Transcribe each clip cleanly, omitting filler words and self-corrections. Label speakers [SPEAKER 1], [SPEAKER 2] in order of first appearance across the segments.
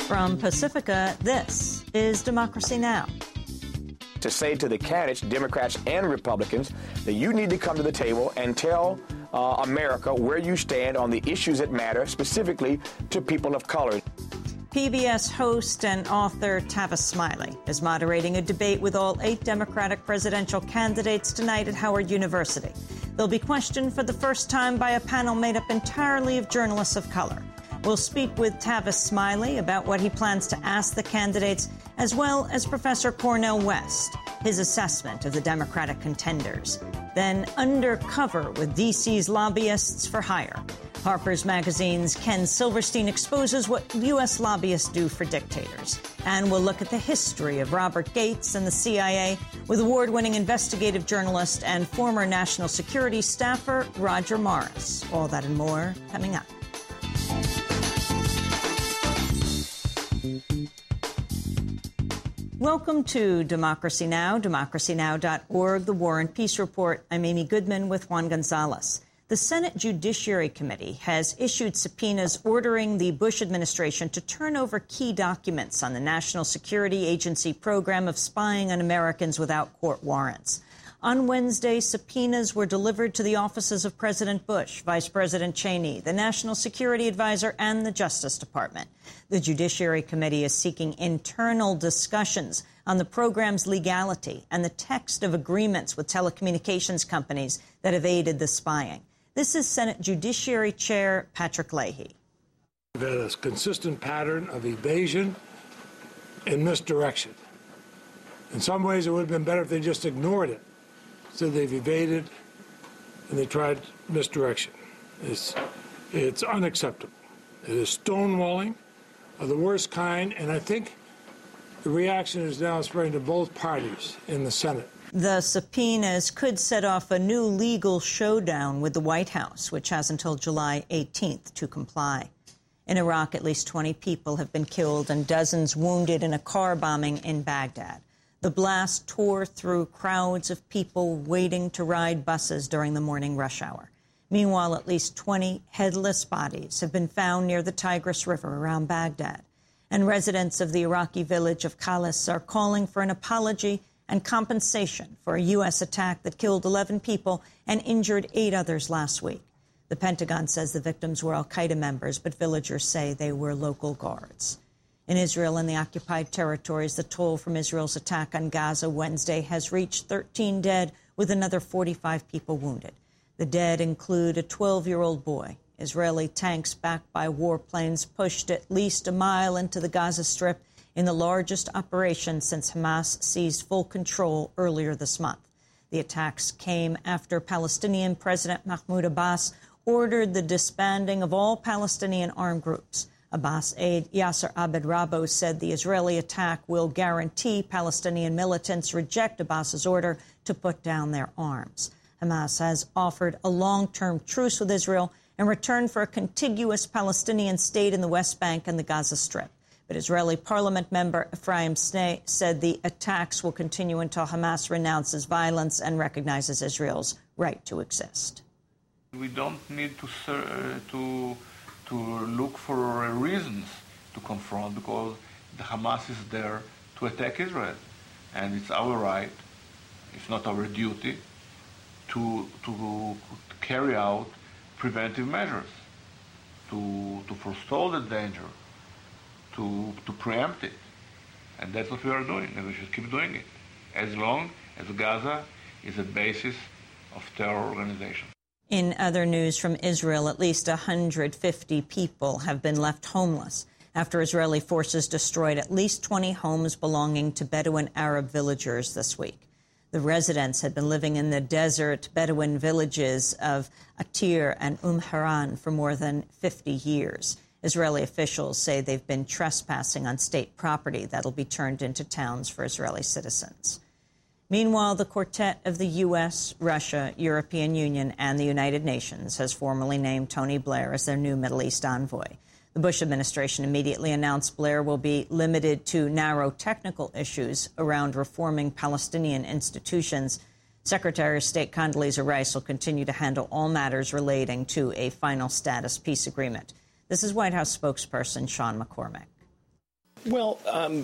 [SPEAKER 1] From Pacifica, this is Democracy Now!
[SPEAKER 2] To say to the candidates, Democrats and Republicans, that you need to come to the table and tell America where you stand on the issues that matter, specifically to people of color.
[SPEAKER 1] PBS host and author Tavis Smiley is moderating a debate with all 8 Democratic presidential candidates tonight at Howard University. They'll be questioned for the first time by a panel made up entirely of journalists of color. We'll speak with Tavis Smiley about what he plans to ask the candidates, as well as Professor Cornel West, his assessment of the Democratic contenders. Then undercover with D.C.'s lobbyists for hire. Harper's Magazine's Ken Silverstein exposes what U.S. lobbyists do for dictators. And we'll look at the history of Robert Gates and the CIA with award-winning investigative journalist and former national security staffer Roger Morris. All that and more coming up. Welcome to Democracy Now!, democracynow.org, The War and Peace Report. I'm Amy Goodman with Juan Gonzalez. The Senate Judiciary Committee has issued subpoenas ordering the Bush administration to turn over key documents on the National Security Agency program of spying on Americans without court warrants. On Wednesday, subpoenas were delivered to the offices of President Bush, Vice President Cheney, the National Security Advisor, and the Justice Department. The Judiciary Committee is seeking internal discussions on the program's legality and the text of agreements with telecommunications companies that have aided the spying. This is Senate Judiciary Chair Patrick Leahy.
[SPEAKER 3] We've had a consistent pattern of evasion and misdirection. In some ways, it would have been better if they just ignored it. So they've evaded and they tried misdirection. It's unacceptable. It is stonewalling of the worst kind, and I think the reaction is now spreading to both parties in the Senate.
[SPEAKER 1] The subpoenas could set off a new legal showdown with the White House, which has until July 18th to comply. In Iraq, at least 20 people have been killed and dozens wounded in a car bombing in Baghdad. The blast tore through crowds of people waiting to ride buses during the morning rush hour. Meanwhile, at least 20 headless bodies have been found near the Tigris River around Baghdad. And residents of the Iraqi village of Khalis are calling for an apology and compensation for a U.S. attack that killed 11 people and injured 8 others last week. The Pentagon says the victims were al-Qaeda members, but villagers say they were local guards. In Israel and the occupied territories, the toll from Israel's attack on Gaza Wednesday has reached 13 dead, with another 45 people wounded. The dead include a 12-year-old boy. Israeli tanks backed by warplanes pushed at least a mile into the Gaza Strip in the largest operation since Hamas seized full control earlier this month. The attacks came after Palestinian President Mahmoud Abbas ordered the disbanding of all Palestinian armed groups. Abbas aide Yasser Abed Rabo said the Israeli attack will guarantee Palestinian militants reject Abbas's order to put down their arms. Hamas has offered a long-term truce with Israel in return for a contiguous Palestinian state in the West Bank and the Gaza Strip. But Israeli parliament member Ephraim Snei said the attacks will continue until Hamas renounces violence and recognizes Israel's right to exist.
[SPEAKER 4] We don't need to look for reasons to confront, because the Hamas is there to attack Israel. And it's our right, if not our duty, to carry out preventive measures, to forestall the danger, to preempt it. And that's what we are doing, and we should keep doing it, as long as Gaza is a basis of terror organization.
[SPEAKER 1] In other news from Israel, at least 150 people have been left homeless after Israeli forces destroyed at least 20 homes belonging to Bedouin Arab villagers this week. The residents had been living in the desert Bedouin villages of Atir and Haran for more than 50 years. Israeli officials say they've been trespassing on state property that'll be turned into towns for Israeli citizens. Meanwhile, the quartet of the U.S., Russia, European Union, and the United Nations has formally named Tony Blair as their new Middle East envoy. The Bush administration immediately announced Blair will be limited to narrow technical issues around reforming Palestinian institutions. Secretary of State Condoleezza Rice will continue to handle all matters relating to a final status peace agreement. This is White House spokesperson Sean McCormick.
[SPEAKER 5] Well,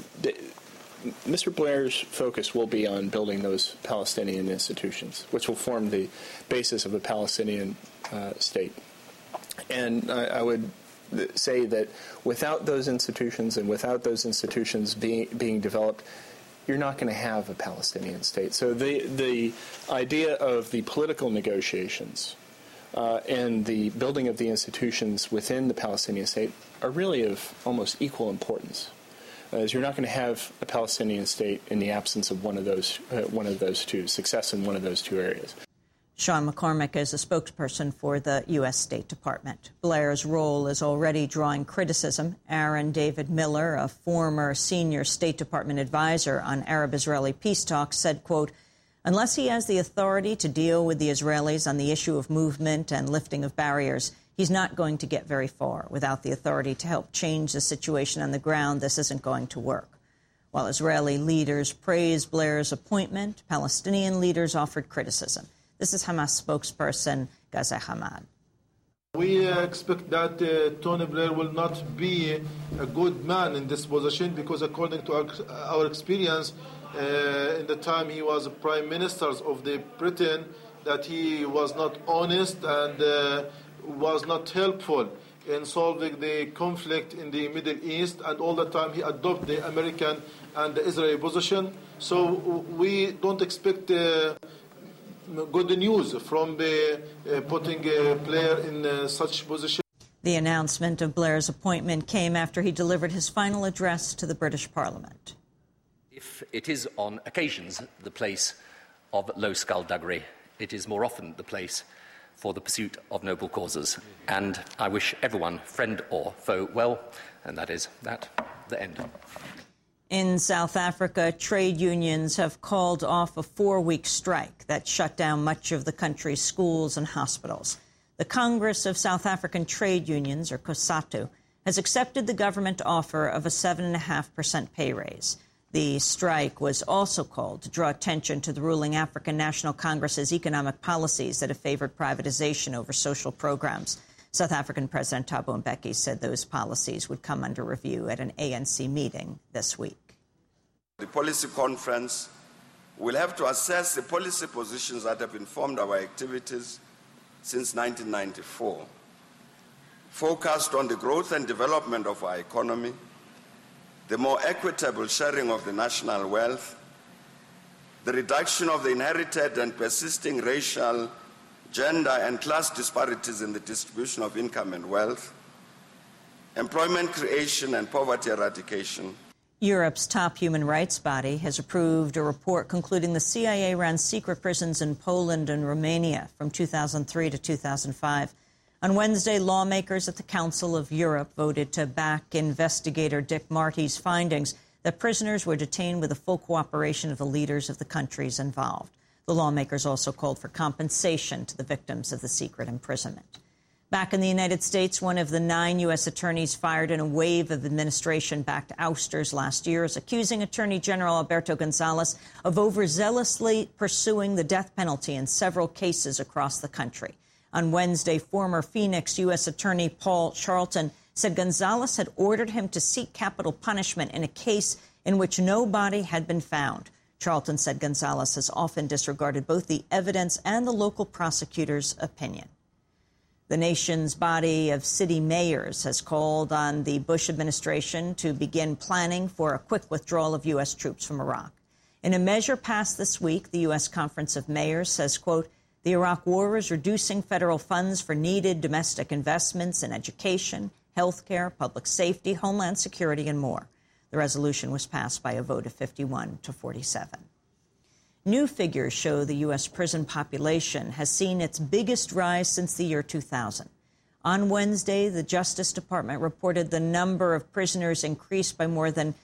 [SPEAKER 5] Mr. Blair's focus will be on building those Palestinian institutions, which will form the basis of a Palestinian state. And I would say that without those institutions and without those institutions being developed, you're not going to have a Palestinian state. So the idea of the political negotiations and the building of the institutions within the Palestinian state are really of almost equal importance, as you're not going to have a Palestinian state in the absence of one of those two, success in one of those two areas.
[SPEAKER 1] Sean McCormick is a spokesperson for the U.S. State Department. Blair's role is already drawing criticism. Aaron David Miller, a former senior State Department advisor on Arab-Israeli peace talks, said, quote, "Unless he has the authority to deal with the Israelis on the issue of movement and lifting of barriers, he's not going to get very far. Without the authority to help change the situation on the ground, this isn't going to work." While Israeli leaders praised Blair's appointment, Palestinian leaders offered criticism. This is Hamas spokesperson Ghazi Hamad.
[SPEAKER 6] We expect that Tony Blair will not be a good man in this position because according to our experience, in the time he was prime minister of the Britain, that he was not honest and was not helpful in solving the conflict in the Middle East, and all the time he adopted the American and the Israeli position. So we don't expect good news from putting Blair in such position.
[SPEAKER 1] The announcement of Blair's appointment came after he delivered his final address to the British Parliament.
[SPEAKER 7] If it is on occasions the place of low skullduggery, it is more often the place for the pursuit of noble causes. And I wish everyone, friend or foe, well, and that is that, the end.
[SPEAKER 1] In South Africa, trade unions have called off a 4-week strike that shut down much of the country's schools and hospitals. The Congress of South African Trade Unions, or COSATU, has accepted the government offer of a 7.5% pay raise. The strike was also called to draw attention to the ruling African National Congress's economic policies that have favored privatization over social programs. South African President Thabo Mbeki said those policies would come under review at an ANC meeting this week.
[SPEAKER 8] The policy conference will have to assess the policy positions that have informed our activities since 1994, focused on the growth and development of our economy, the more equitable sharing of the national wealth, the reduction of the inherited and persisting racial, gender and class disparities in the distribution of income and wealth, employment creation and poverty eradication.
[SPEAKER 1] Europe's top human rights body has approved a report concluding the CIA ran secret prisons in Poland and Romania from 2003 to 2005. On Wednesday, lawmakers at the Council of Europe voted to back investigator Dick Marty's findings that prisoners were detained with the full cooperation of the leaders of the countries involved. The lawmakers also called for compensation to the victims of the secret imprisonment. Back in the United States, one of the 9 U.S. attorneys fired in a wave of administration-backed ousters last year is accusing Attorney General Alberto Gonzales of overzealously pursuing the death penalty in several cases across the country. On Wednesday, former Phoenix U.S. Attorney Paul Charlton said Gonzales had ordered him to seek capital punishment in a case in which no body had been found. Charlton said Gonzales has often disregarded both the evidence and the local prosecutor's opinion. The nation's body of city mayors has called on the Bush administration to begin planning for a quick withdrawal of U.S. troops from Iraq. In a measure passed this week, the U.S. Conference of Mayors says, quote, "The Iraq war is reducing federal funds for needed domestic investments in education, health care, public safety, homeland security, and more." The resolution was passed by a vote of 51 to 47. New figures show the U.S. prison population has seen its biggest rise since the year 2000. On Wednesday, the Justice Department reported the number of prisoners increased by more than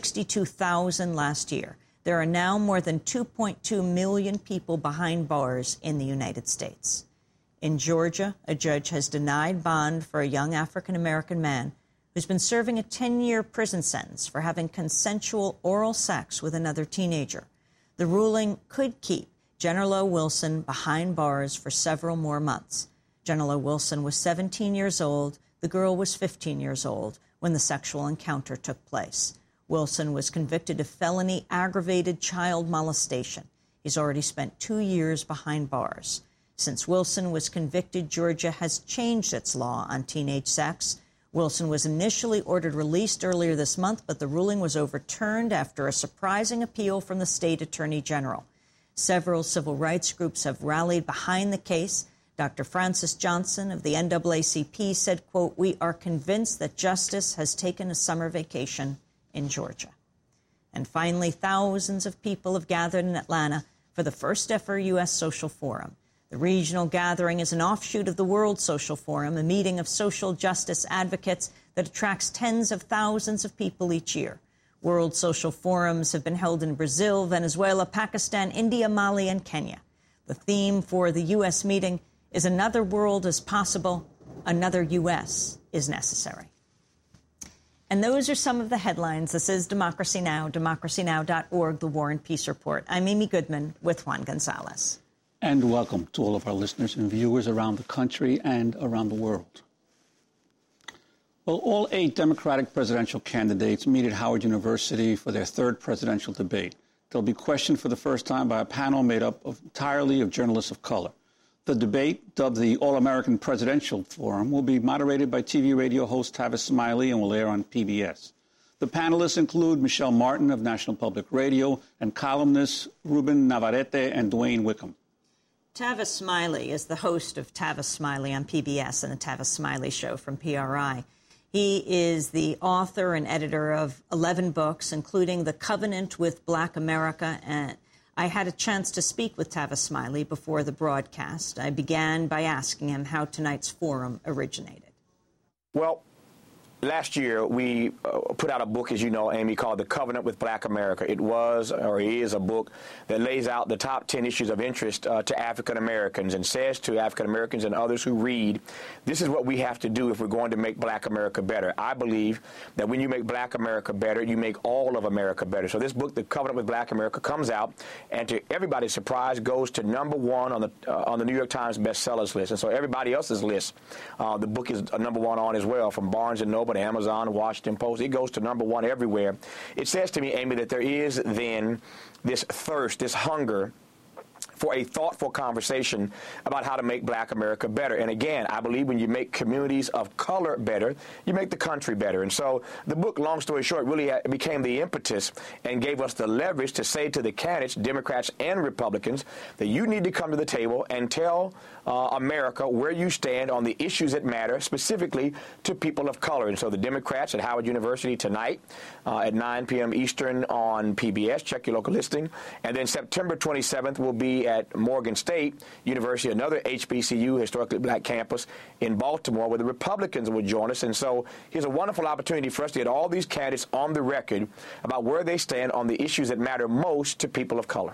[SPEAKER 1] 62,000 last year. There are now more than 2.2 million people behind bars in the United States. In Georgia, a judge has denied bond for a young African-American man who's been serving a 10-year prison sentence for having consensual oral sex with another teenager. The ruling could keep Jenna Lowe Wilson behind bars for several more months. Jenna Lowe Wilson was 17 years old. The girl was 15 years old when the sexual encounter took place. Wilson was convicted of felony aggravated child molestation. He's already spent 2 years behind bars. Since Wilson was convicted, Georgia has changed its law on teenage sex. Wilson was initially ordered released earlier this month, but the ruling was overturned after a surprising appeal from the state attorney general. Several civil rights groups have rallied behind the case. Dr. Francis Johnson of the NAACP said, quote, "We are convinced that justice has taken a summer vacation in Georgia." And finally, thousands of people have gathered in Atlanta for the first ever U.S. Social Forum. The regional gathering is an offshoot of the World Social Forum, a meeting of social justice advocates that attracts tens of thousands of people each year. World Social Forums have been held in Brazil, Venezuela, Pakistan, India, Mali, and Kenya. The theme for the U.S. meeting is "Another world is possible, another U.S. is necessary." And those are some of the headlines. This is Democracy Now!, democracynow.org, The War and Peace Report. I'm Amy Goodman with Juan Gonzalez.
[SPEAKER 9] And welcome to all of our listeners and viewers around the country and around the world. Well, all 8 Democratic presidential candidates meet at Howard University for their 3rd presidential debate. They'll be questioned for the first time by a panel made up entirely of journalists of color. The debate, dubbed the All-American Presidential Forum, will be moderated by TV radio host Tavis Smiley and will air on PBS. The panelists include Michelle Martin of National Public Radio and columnists Ruben Navarrete and Dwayne Wickham.
[SPEAKER 1] Tavis Smiley is the host of Tavis Smiley on PBS and the Tavis Smiley Show from PRI. He is the author and editor of 11 books, including The Covenant with Black America. And I had a chance to speak with Tavis Smiley before the broadcast. I began by asking him how tonight's forum originated.
[SPEAKER 2] Well, last year, we put out a book, as you know, Amy, called The Covenant with Black America. It was, or is, a book that lays out the top 10 issues of interest to African Americans and says to African Americans and others who read, this is what we have to do if we're going to make Black America better. I believe that when you make Black America better, you make all of America better. So this book, The Covenant with Black America, comes out, and to everybody's surprise, goes to #1 on the New York Times bestsellers list. And so everybody else's list, the book is #1 on as well, from Barnes & Noble to Amazon, Washington Post. It goes to #1 everywhere. It says to me, Amy, that there is then this thirst, this hunger for a thoughtful conversation about how to make Black America better. And again, I believe when you make communities of color better, you make the country better. And so the book, long story short, really became the impetus and gave us the leverage to say to the candidates, Democrats and Republicans, that you need to come to the table and tell America where you stand on the issues that matter, specifically to people of color. And so the Democrats at Howard University tonight at 9 p.m. Eastern on PBS. Check your local listing. And then September 27th will be at Morgan State University, another HBCU, historically black campus in Baltimore, where the Republicans will join us. And so here's a wonderful opportunity for us to get all these candidates on the record about where they stand on the issues that matter most to people of color.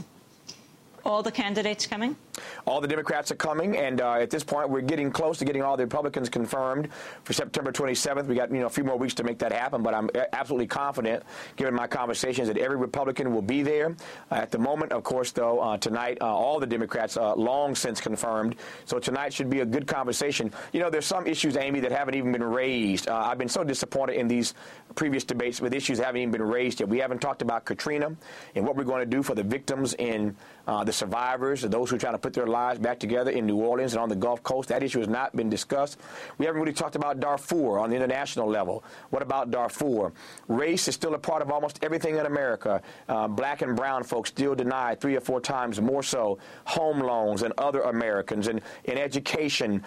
[SPEAKER 1] All the candidates coming?
[SPEAKER 2] All the Democrats are coming, and at this point, we're getting close to getting all the Republicans confirmed for September 27th. We got, a few more weeks to make that happen, but I'm absolutely confident, given my conversations, that every Republican will be there. At the moment, of course, though, tonight, all the Democrats long since confirmed, so tonight should be a good conversation. There's some issues, Amy, that haven't even been raised. I've been so disappointed in these previous debates with issues that haven't even been raised yet. We haven't talked about Katrina and what we're going to do for the victims in the survivors, those who are trying to put their lives back together in New Orleans and on the Gulf Coast. That issue has not been discussed. We haven't really talked about Darfur on the international level. What about Darfur? Race is still a part of almost everything in America. Black and brown folks still denied 3 or 4 times more so home loans than other Americans, and in education,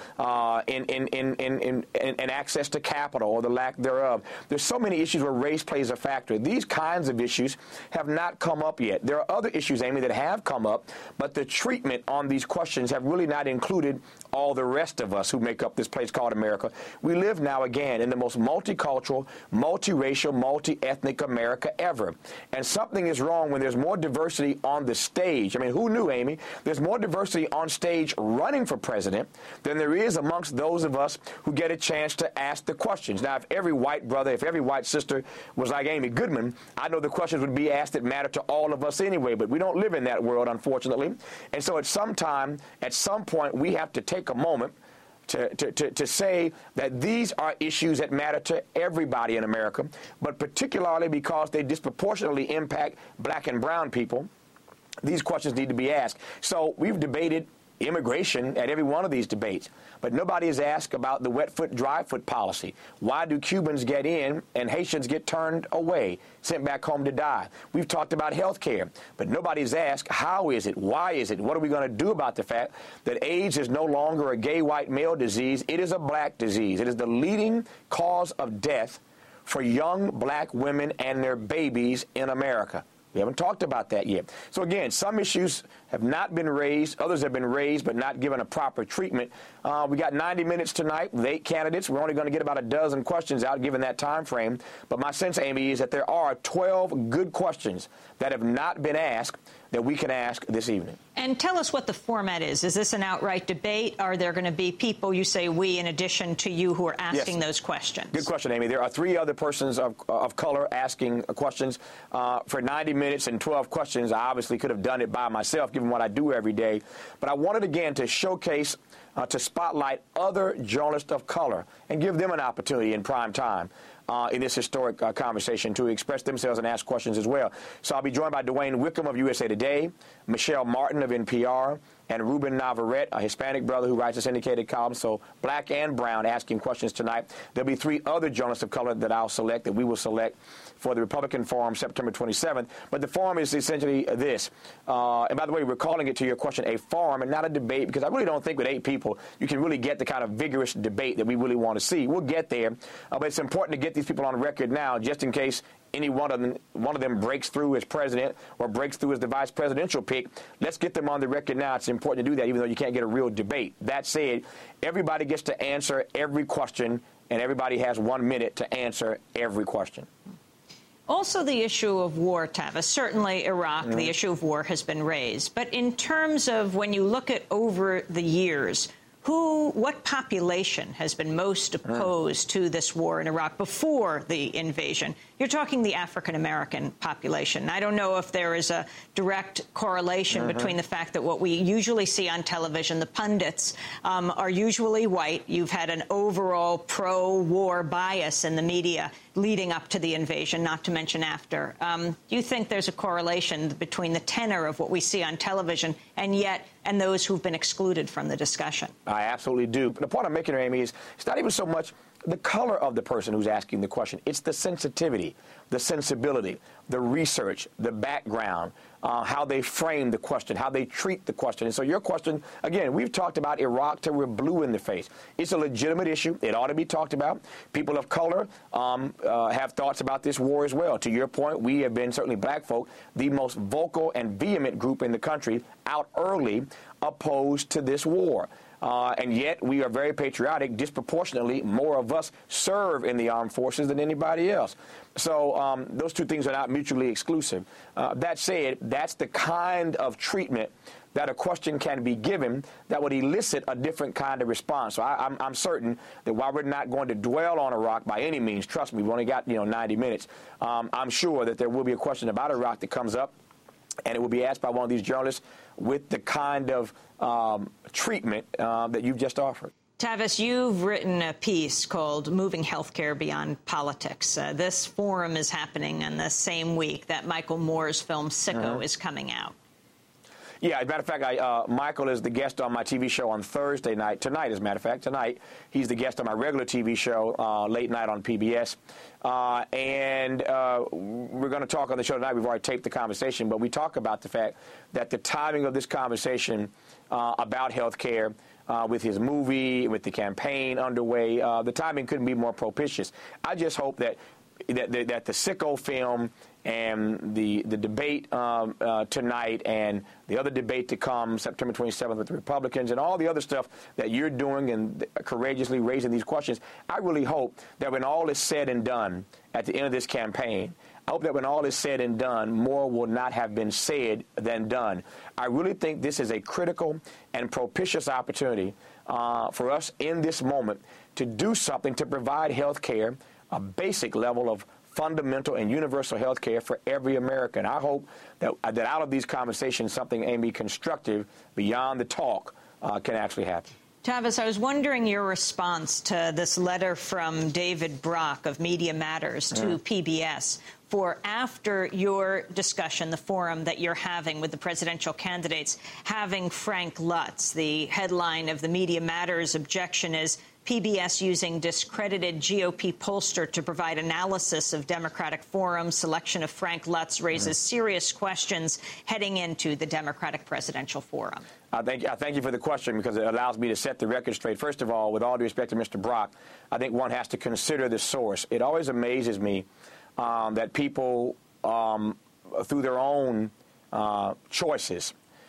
[SPEAKER 2] in access to capital or the lack thereof. There's so many issues where race plays a factor. These kinds of issues have not come up yet. There are other issues, Amy, that have come up, but the treatment on these questions have really not included all the rest of us who make up this place called America. We live now, again, in the most multicultural, multiracial, multi-ethnic America ever. And something is wrong when there's more diversity on the stage. I mean, who knew, Amy? There's more diversity on stage running for president than there is amongst those of us who get a chance to ask the questions. Now, if every white brother, if every white sister was like Amy Goodman, I know the questions would be asked that matter to all of us anyway, but we don't live in that world, unfortunately. And so at some time, at some point, we have to take a moment to say that these are issues that matter to everybody in America, but particularly because they disproportionately impact black and brown people, these questions need to be asked. So we've debated immigration at every one of these debates, but nobody has asked about the wet foot, dry foot policy. Why do Cubans get in and Haitians get turned away, sent back home to die? We've talked about health care, but nobody's asked how is it, why is it, what are we going to do about the fact that AIDS is no longer a gay white male disease, it is a black disease. It is the leading cause of death for young black women and their babies in America. We haven't talked about that yet. So again, some issues have not been raised. Others have been raised but not given a proper treatment. We got 90 minutes tonight with 8 candidates. We're only going to get about a dozen questions out given that time frame. But my sense, Amy, is that there are 12 good questions that have not been asked that we can ask this evening.
[SPEAKER 1] And tell us what the format is. Is this an outright debate? Are there going to be people, you say we, in addition to you, who are asking those questions?
[SPEAKER 2] Good question, Amy. There are 3 other persons of color asking questions. For 90 minutes and 12 questions, I obviously could have done it by myself, given what I do every day. But I wanted, again, to showcase, to spotlight other journalists of color and give them an opportunity in prime time in this historic conversation to express themselves and ask questions as well. So I'll be joined by Dwayne Wickham of USA Today, Michelle Martin of NPR, and Ruben Navarrete, a Hispanic brother who writes a syndicated column, so black and brown, asking questions tonight. There'll be 3 other journalists of color that I'll select, that we will select for the Republican Forum September 27th. But the forum is essentially this. And by the way, we're calling it, to your question, a forum and not a debate, because I really don't think with 8 people you can really get the kind of vigorous debate that we really want to see. We'll get there, but it's important to get these people on record now, just in case any one of them breaks through as president or breaks through as the vice presidential pick. Let's get them on the record now. It's important to do that, even though you can't get a real debate. That said, everybody gets to answer every question, and everybody has 1 minute to answer every question.
[SPEAKER 1] Also, the issue of war, Tavis. Certainly, Iraq, the issue of war has been raised. But in terms of when you look at over the years, what population has been most opposed to this war in Iraq before the invasion? You're talking the African-American population. I don't know if there is a direct correlation between the fact that what we usually see on television, the pundits, are usually white. You've had an overall pro-war bias in the media leading up to the invasion, not to mention after. Do you think there's a correlation between the tenor of what we see on television and those who've been excluded from the discussion?
[SPEAKER 2] I absolutely do. But the point I'm making, Amy, is it's not even so much the color of the person who's asking the question. It's the sensitivity, the sensibility, the research, the background, how they frame the question, how they treat the question. And so your question, again, we've talked about Iraq till we're blue in the face. It's a legitimate issue. It ought to be talked about. People of color have thoughts about this war as well. To your point, we have been, certainly black folk, the most vocal and vehement group in the country out early opposed to this war. And yet we are very patriotic. Disproportionately, more of us serve in the armed forces than anybody else. So those 2 things are not mutually exclusive. That said, that's the kind of treatment that a question can be given that would elicit a different kind of response. So I'm certain that while we're not going to dwell on Iraq by any means, trust me, we've only got 90 minutes, I'm sure that there will be a question about Iraq that comes up, and it will be asked by one of these journalists with the kind of treatment that you've just offered.
[SPEAKER 1] Tavis, you've written a piece called Moving Healthcare Beyond Politics. This forum is happening in the same week that Michael Moore's film Sicko is coming out.
[SPEAKER 2] Yeah, as a matter of fact, Michael is the guest on my TV show on Thursday night. Tonight, as a matter of fact, he's the guest on my regular TV show, late night on PBS. And we're going to talk on the show tonight. We've already taped the conversation, but we talk about the fact that the timing of this conversation about health care, with his movie, with the campaign underway, the timing couldn't be more propitious. I just hope that the Sicko film and the debate tonight and the other debate to come September 27th with the Republicans and all the other stuff that you're doing and courageously raising these questions, I really hope that when all is said and done at the end of this campaign, I hope that when all is said and done, more will not have been said than done. I really think this is a critical and propitious opportunity for us in this moment to do something to provide health care, a basic level of fundamental and universal health care for every American. I hope that out of these conversations, something, Amy, constructive beyond the talk can actually happen.
[SPEAKER 1] Tavis, I was wondering your response to this letter from David Brock of Media Matters to PBS for after your discussion, the forum that you're having with the presidential candidates, having Frank Lutz. The headline of the Media Matters objection is PBS using discredited GOP pollster to provide analysis of Democratic Forum. Selection of Frank Lutz raises serious questions heading into the Democratic Presidential Forum.
[SPEAKER 2] I thank you for the question because it allows me to set the record straight. First of all, with all due respect to Mr. Brock, I think one has to consider the source. It always amazes me that people, through their own choices,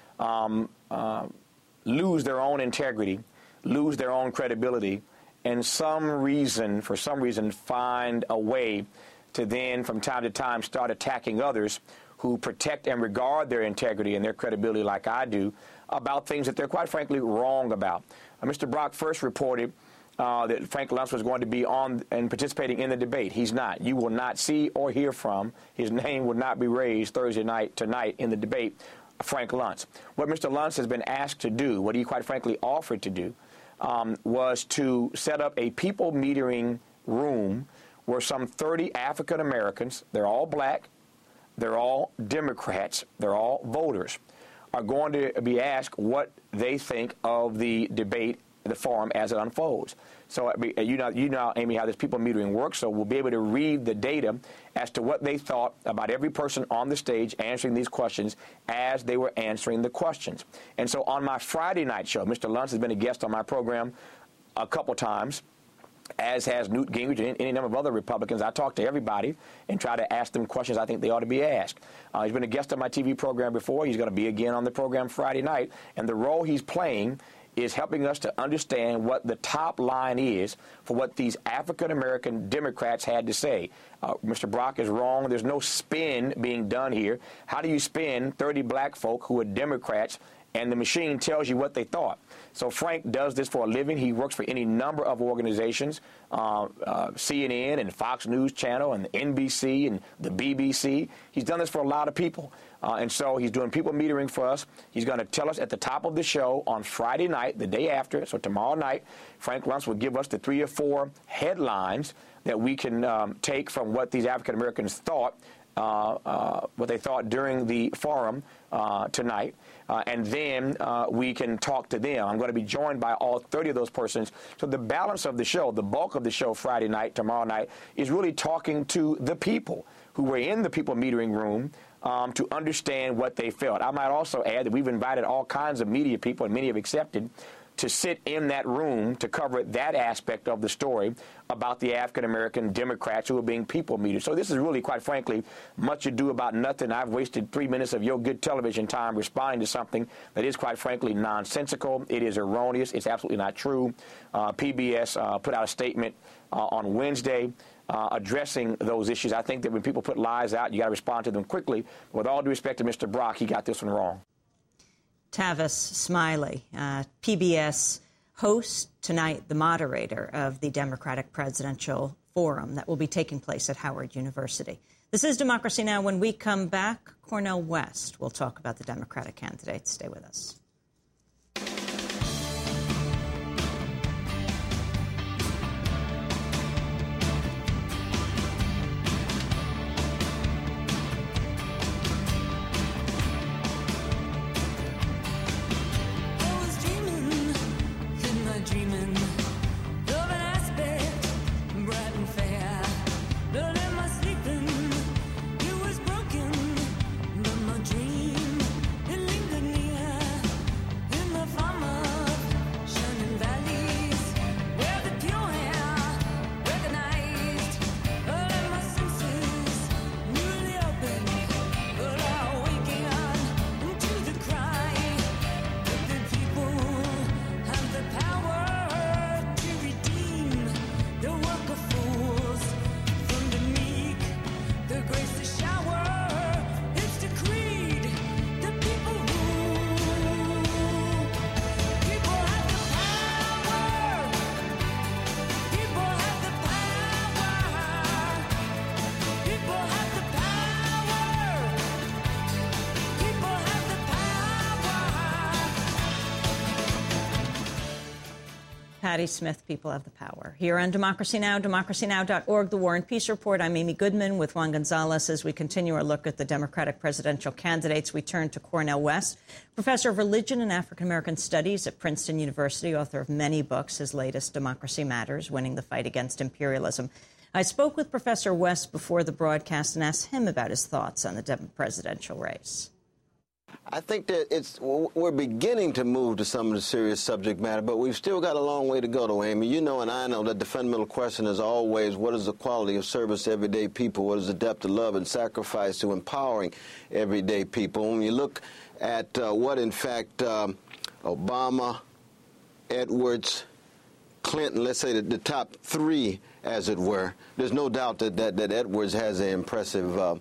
[SPEAKER 2] lose their own integrity, lose their own credibility, and for some reason, find a way to then, from time to time, start attacking others who protect and regard their integrity and their credibility like I do about things that they're quite frankly wrong about. Mr. Brock first reported that Frank Luntz was going to be on and participating in the debate. He's not. You will not see or hear from. His name would not be raised tonight in the debate, Frank Luntz. What Mr. Luntz has been asked to do, what he quite frankly offered to do, was to set up a people metering room where some 30 African Americans, they're all black, they're all Democrats, they're all voters, are going to be asked what they think of the debate, the forum as it unfolds. So you know, Amy, how this people metering works, so we'll be able to read the data as to what they thought about every person on the stage answering these questions as they were answering the questions. And so on my Friday night show, Mr. Luntz has been a guest on my program a couple times, as has Newt Gingrich and any number of other Republicans. I talk to everybody and try to ask them questions I think they ought to be asked. He's been a guest on my TV program before. He's going to be again on the program Friday night. And the role he's playing is helping us to understand what the top line is for what these African-American Democrats had to say. Mr. Brock is wrong. There's no spin being done here. How do you spin 30 black folk who are Democrats and the machine tells you what they thought? So Frank does this for a living. He works for any number of organizations, CNN and Fox News Channel and NBC and the BBC. He's done this for a lot of people. And so he's doing people metering for us. He's going to tell us at the top of the show on Friday night, the day after, so tomorrow night, Frank Luntz will give us the 3 or 4 headlines that we can take from what these African Americans thought, what they thought during the forum tonight. And then we can talk to them. I'm going to be joined by all 30 of those persons. So the balance of the show, the bulk of the show Friday night, tomorrow night, is really talking to the people who were in the people metering room to understand what they felt. I might also add that we've invited all kinds of media people, and many have accepted, to sit in that room to cover that aspect of the story about the African-American Democrats who are being people metered. So this is really, quite frankly, much ado about nothing. I've wasted 3 minutes of your good television time responding to something that is, quite frankly, nonsensical. It is erroneous. It's absolutely not true. PBS put out a statement on Wednesday addressing those issues. I think that when people put lies out, you got to respond to them quickly. With all due respect to Mr. Brock, he got this one wrong.
[SPEAKER 1] Tavis Smiley, PBS host tonight, the moderator of the Democratic Presidential Forum that will be taking place at Howard University. This is Democracy Now! When we come back, Cornel West will talk about the Democratic candidates. Stay with us. Patti Smith, People Have the Power. Here on Democracy Now!, democracynow.org, The War and Peace Report. I'm Amy Goodman with Juan Gonzalez. As we continue our look at the Democratic presidential candidates, we turn to Cornel West, professor of religion and African-American studies at Princeton University, author of many books, his latest, Democracy Matters, Winning the Fight Against Imperialism. I spoke with Professor West before the broadcast and asked him about his thoughts on the presidential race.
[SPEAKER 10] I think that we're beginning to move to some of the serious subject matter, but we've still got a long way to go, though, Amy. You know and I know that the fundamental question is always, what is the quality of service to everyday people? What is the depth of love and sacrifice to empowering everyday people? When you look at what, in fact, Obama, Edwards, Clinton, let's say the top three, as it were, there's no doubt that Edwards has an impressive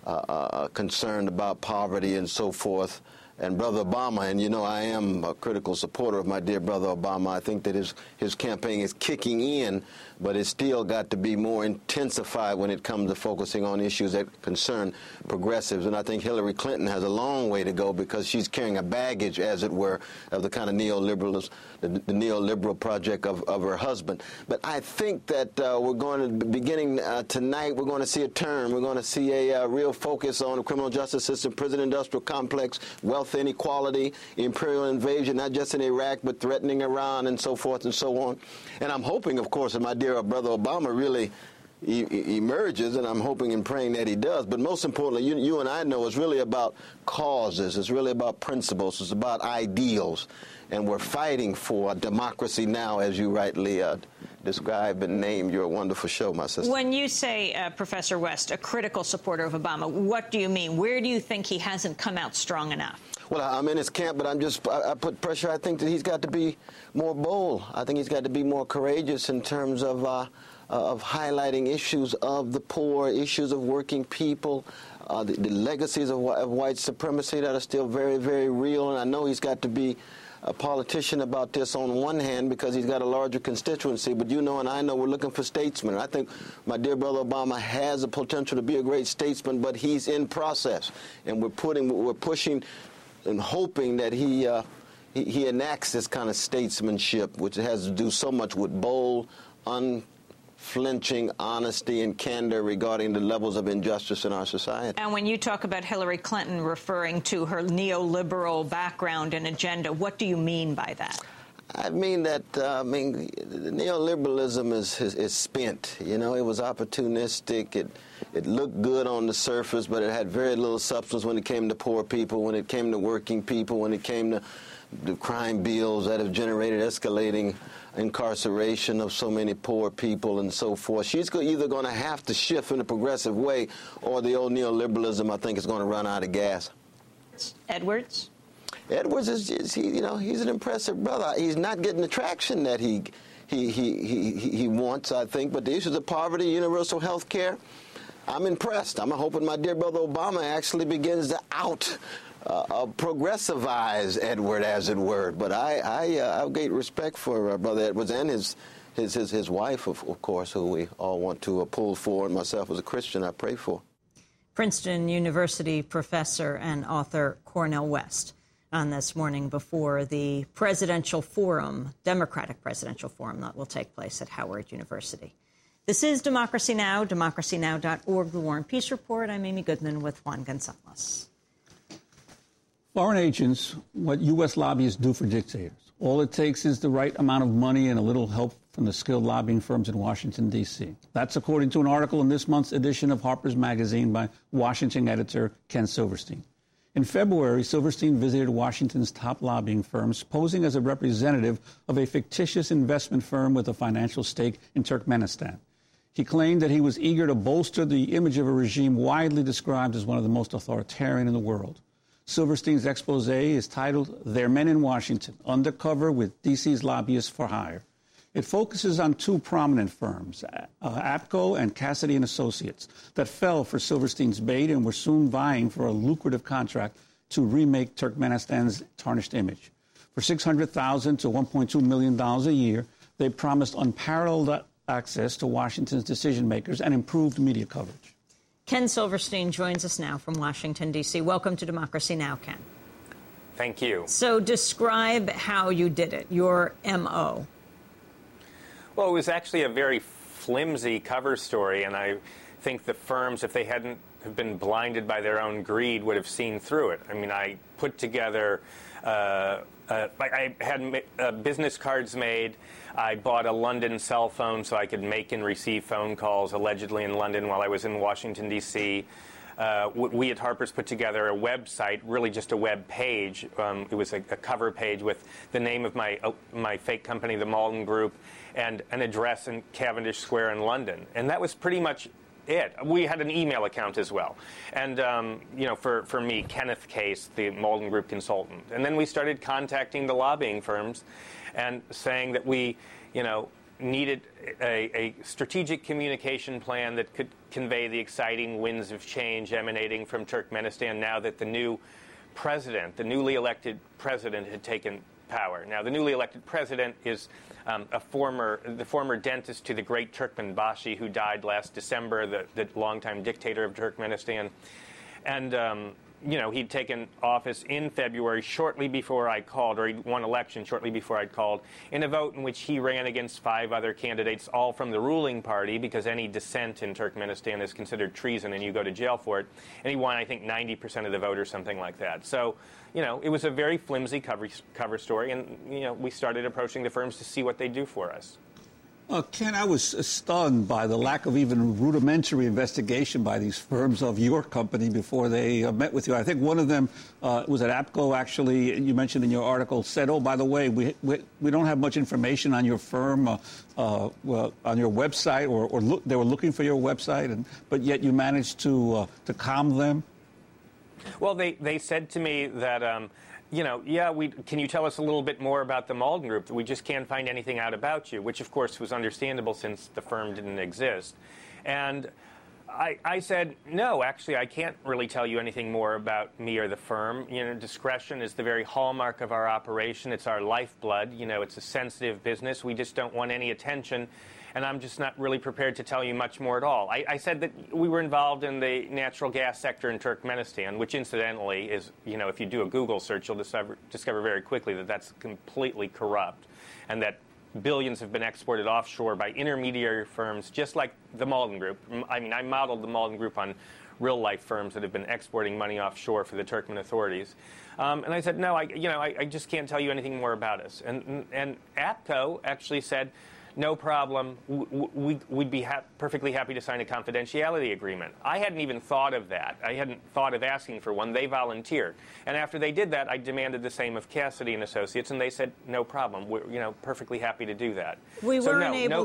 [SPEAKER 10] concern about poverty and so forth. And Brother Obama, and you know I am a critical supporter of my dear brother Obama. I think that his campaign is kicking in, but it's still got to be more intensified when it comes to focusing on issues that concern progressives. And I think Hillary Clinton has a long way to go because she's carrying a baggage, as it were, of the kind of neoliberalism, the neoliberal project of her husband. But I think that we're going to, beginning tonight, we're going to see a turn. We're going to see a real focus on the criminal justice system, prison industrial complex, wealth inequality, imperial invasion, not just in Iraq, but threatening Iran and so forth and so on. And I'm hoping, of course, that my dear brother Obama really emerges, and I'm hoping and praying that he does. But most importantly, you and I know it's really about causes. It's really about principles. It's about ideals. And we're fighting for democracy now, as you rightly described and named your wonderful show, my sister.
[SPEAKER 1] When you say, Professor West, a critical supporter of Obama, what do you mean? Where do you think he hasn't come out strong enough? Well,
[SPEAKER 10] I'm in his camp, but I put pressure. I think that he's got to be more bold. I think he's got to be more courageous in terms of highlighting issues of the poor, issues of working people, the legacies of white supremacy that are still very, very real. And I know he's got to be a politician about this on one hand because he's got a larger constituency, but you know and I know we're looking for statesmen. I think my dear brother Obama has the potential to be a great statesman, but he's in process, and we're pushing and hoping that he enacts this kind of statesmanship, which has to do so much with bold, unflinching honesty and candor regarding the levels of injustice in our society.
[SPEAKER 1] And when you talk about Hillary Clinton referring to her neoliberal background and agenda, what do you mean by that?
[SPEAKER 10] I mean that neoliberalism is spent. You know, it was opportunistic. It looked good on the surface, but it had very little substance when it came to poor people, when it came to working people, when it came to the crime bills that have generated escalating incarceration of so many poor people and so forth. She's either going to have to shift in a progressive way, or the old neoliberalism, I think, is going to run out of gas.
[SPEAKER 1] Edwards?
[SPEAKER 10] Edwards he's an impressive brother. He's not getting the traction that he wants, I think. But the issues of poverty, universal health care, I'm impressed. I'm hoping my dear brother Obama actually begins to progressivize Edward, as it were. But I have great respect for Brother Edwards and his wife, of course, who we all want to pull for, and myself as a Christian, I pray for.
[SPEAKER 1] Princeton University professor and author Cornel West on this morning before the presidential forum, Democratic presidential forum, that will take place at Howard University. This is Democracy Now!, democracynow.org, The War and Peace Report. I'm Amy Goodman with Juan Gonzalez.
[SPEAKER 9] Foreign agents, what U.S. lobbyists do for dictators. All it takes is the right amount of money and a little help from the skilled lobbying firms in Washington, D.C. That's according to an article in this month's edition of Harper's Magazine by Washington editor Ken Silverstein. In February, Silverstein visited Washington's top lobbying firms, posing as a representative of a fictitious investment firm with a financial stake in Turkmenistan. He claimed that he was eager to bolster the image of a regime widely described as one of the most authoritarian in the world. Silverstein's expose is titled, "They're Men in Washington, Undercover with D.C.'s Lobbyists for Hire." It focuses on two prominent firms, APCO and Cassidy & Associates, that fell for Silverstein's bait and were soon vying for a lucrative contract to remake Turkmenistan's tarnished image. For $600,000 to $1.2 million a year, they promised unparalleled access to Washington's decision-makers and improved media coverage.
[SPEAKER 1] Ken Silverstein joins us now from Washington, D.C. Welcome to Democracy Now!, Ken.
[SPEAKER 11] Thank you.
[SPEAKER 1] So describe how you did it, your M.O.
[SPEAKER 11] Well, it was actually a very flimsy cover story, and I think the firms, if they hadn't have been blinded by their own greed, would have seen through it. I mean, I put together, I had business cards made. I bought a London cell phone so I could make and receive phone calls allegedly in London while I was in Washington, D.C. We at Harper's put together a website, really just a web page. It was a cover page with the name of my fake company, the Malden Group, and an address in Cavendish Square in London. And that was pretty much it. We had an email account as well. And, for me, Kenneth Case, the Malden Group consultant. And then we started contacting the lobbying firms and saying that we, needed a strategic communication plan that could convey the exciting winds of change emanating from Turkmenistan now that the new president, the newly elected president, had taken power. Now, the newly elected president is the former dentist to the great Turkmenbashi who died last December, the longtime dictator of Turkmenistan. And, he'd taken office in February shortly before I called, or he won election shortly before I'd called, in a vote in which he ran against 5 other candidates, all from the ruling party, because any dissent in Turkmenistan is considered treason and you go to jail for it. And he won, I think, 90% of the vote or something like that. So, it was a very flimsy cover story, and, we started approaching the firms to see what they do for us.
[SPEAKER 9] Ken, I was stunned by the lack of even rudimentary investigation by these firms of your company before they met with you. I think one of them was at APCO, actually, you mentioned in your article, said, oh, by the way, we don't have much information on your firm, on your website, or they were looking for your website, but yet you managed to calm them?
[SPEAKER 11] Well, they said to me that... can you tell us a little bit more about the Malden Group? We just can't find anything out about you, which, of course, was understandable since the firm didn't exist. And I said, no, actually, I can't really tell you anything more about me or the firm. Discretion is the very hallmark of our operation. It's our lifeblood. It's a sensitive business. We just don't want any attention. And I'm just not really prepared to tell you much more at all. I said that we were involved in the natural gas sector in Turkmenistan, which incidentally is, if you do a Google search, you'll discover very quickly that that's completely corrupt, and that billions have been exported offshore by intermediary firms, just like the Malden Group. I mean, I modeled the Malden Group on real-life firms that have been exporting money offshore for the Turkmen authorities. And I said, no, I just can't tell you anything more about us. And APCO actually said, no problem. We'd be perfectly happy to sign a confidentiality agreement. I hadn't even thought of that. I hadn't thought of asking for one. They volunteered. And after they did that, I demanded the same of Cassidy and Associates, and they said, no problem. We're perfectly happy to do that.
[SPEAKER 1] We weren't able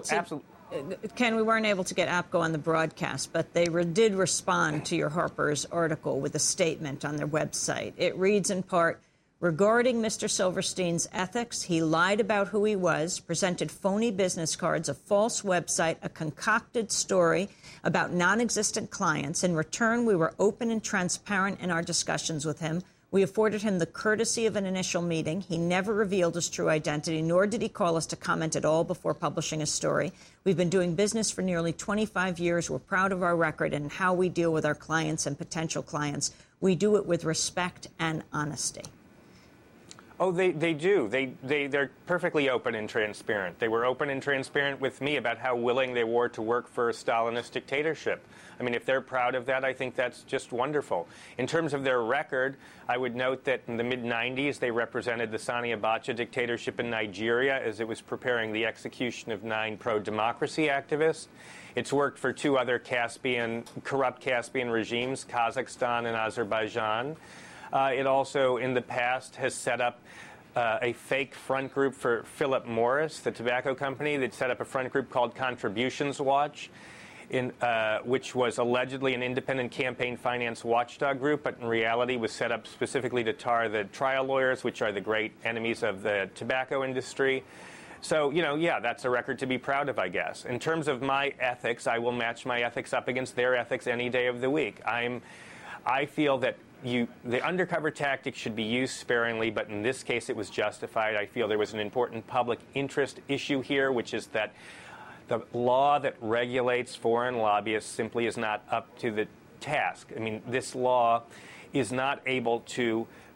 [SPEAKER 1] to get APCO on the broadcast, but they did respond to your Harper's article with a statement on their website. It reads in part, regarding Mr. Silverstein's ethics, he lied about who he was, presented phony business cards, a false website, a concocted story about non-existent clients. In return, we were open and transparent in our discussions with him. We afforded him the courtesy of an initial meeting. He never revealed his true identity, nor did he call us to comment at all before publishing his story. We've been doing business for nearly 25 years. We're proud of our record and how we deal with our clients and potential clients. We do it with respect and honesty.
[SPEAKER 11] Oh, they do. They're perfectly open and transparent. They were open and transparent with me about how willing they were to work for a Stalinist dictatorship. I mean, if they're proud of that, I think that's just wonderful. In terms of their record, I would note that in the mid-90s, they represented the Sani Abacha dictatorship in Nigeria as it was preparing the execution of 9 pro-democracy activists. It's worked for 2 other corrupt Caspian regimes, Kazakhstan and Azerbaijan. It also, in the past, has set up a fake front group for Philip Morris, the tobacco company. They'd set up a front group called Contributions Watch, which was allegedly an independent campaign finance watchdog group, but in reality was set up specifically to tar the trial lawyers, which are the great enemies of the tobacco industry. So, that's a record to be proud of, I guess. In terms of my ethics, I will match my ethics up against their ethics any day of the week. I feel that the undercover tactic should be used sparingly, but in this case it was justified. I feel there was an important public interest issue here, which is that the law that regulates foreign lobbyists simply is not up to the task. I mean, this law is not able to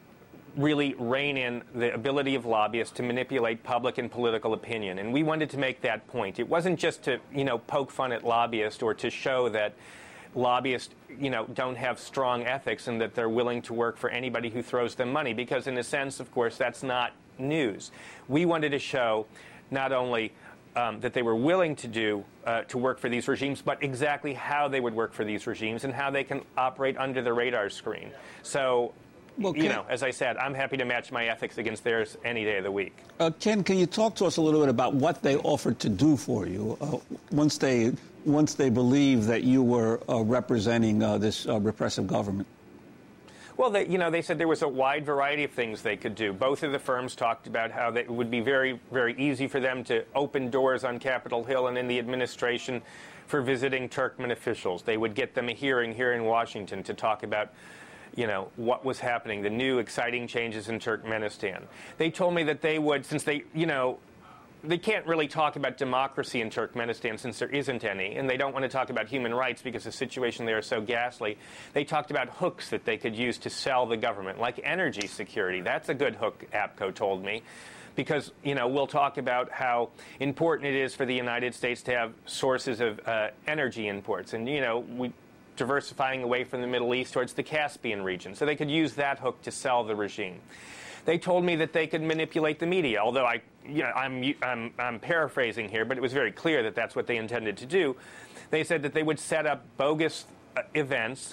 [SPEAKER 11] really rein in the ability of lobbyists to manipulate public and political opinion. And we wanted to make that point. It wasn't just to, poke fun at lobbyists or to show that lobbyists, don't have strong ethics and that they're willing to work for anybody who throws them money, because in a sense, of course, that's not news. We wanted to show not only that they were willing to work for these regimes, but exactly how they would work for these regimes and how they can operate under the radar screen. So, as I said, I'm happy to match my ethics against theirs any day of the week.
[SPEAKER 9] Ken, can you talk to us a little bit about what they offered to do for you once they believed that you were representing this repressive government?
[SPEAKER 11] Well, they said there was a wide variety of things they could do. Both of the firms talked about how it would be very, very easy for them to open doors on Capitol Hill and in the administration for visiting Turkmen officials. They would get them a hearing here in Washington to talk about what was happening, the new exciting changes in Turkmenistan. They told me that they would, since they can't really talk about democracy in Turkmenistan since there isn't any, and they don't want to talk about human rights because the situation there is so ghastly. They talked about hooks that they could use to sell the government, like energy security. That's a good hook, APCO told me, because, we'll talk about how important it is for the United States to have sources of energy imports. And, diversifying away from the Middle East towards the Caspian region. So they could use that hook to sell the regime. They told me that they could manipulate the media, although I'm paraphrasing here, but it was very clear that that's what they intended to do. They said that they would set up bogus events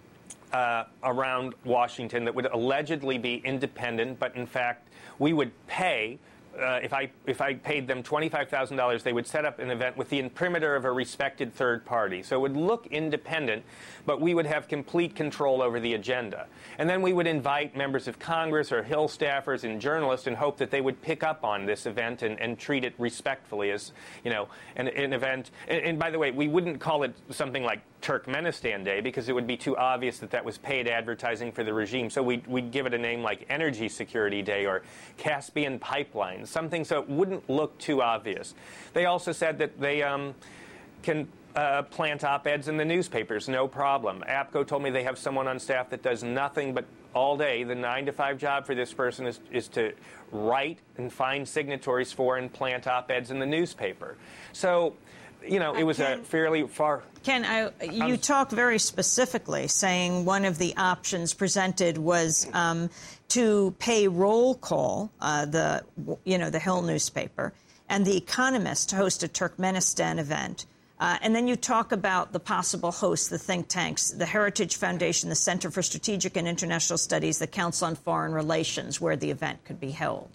[SPEAKER 11] around Washington that would allegedly be independent, but in fact we would pay. If I paid them $25,000, they would set up an event with the imprimatur of a respected third party. So it would look independent, but we would have complete control over the agenda. And then we would invite members of Congress or Hill staffers and journalists and hope that they would pick up on this event and treat it respectfully as, an event. And by the way, we wouldn't call it something like Turkmenistan Day because it would be too obvious that that was paid advertising for the regime. So we'd give it a name like Energy Security Day or Caspian Pipeline, something so it wouldn't look too obvious. They also said that they can plant op-eds in the newspapers, no problem. APCO told me they have someone on staff that does nothing but all day. The 9-to-5 job for this person is to write and find signatories for and plant op-eds in the newspaper. So, it was a fairly far...
[SPEAKER 1] Ken, you talk very specifically, saying one of the options presented was to pay roll call, the Hill newspaper, and The Economist to host a Turkmenistan event. And then you talk about the possible hosts, the think tanks, the Heritage Foundation, the Center for Strategic and International Studies, the Council on Foreign Relations, where the event could be held.